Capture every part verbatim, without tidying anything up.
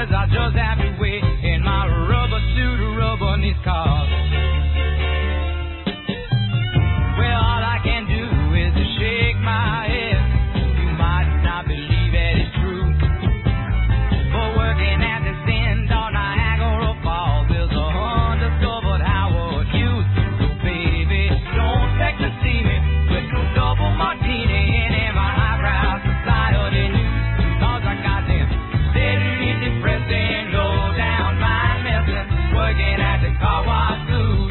says I just have to wait in my rubber suit, rubbing these cars. Well, all I can do is to shake my head. You might not believe that it's true. For working at the stand on Niagara Falls, there's a undiscovered Howard Hughes. So baby, don't expect to see me with no double martini in my highbrow society news. Cause I got them steadily depressing, low down mind messing, working at the car wash blues.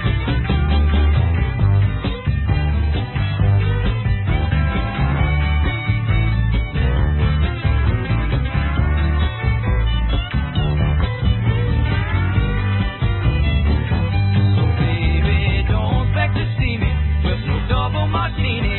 Baby, don't expect to see me with no double martini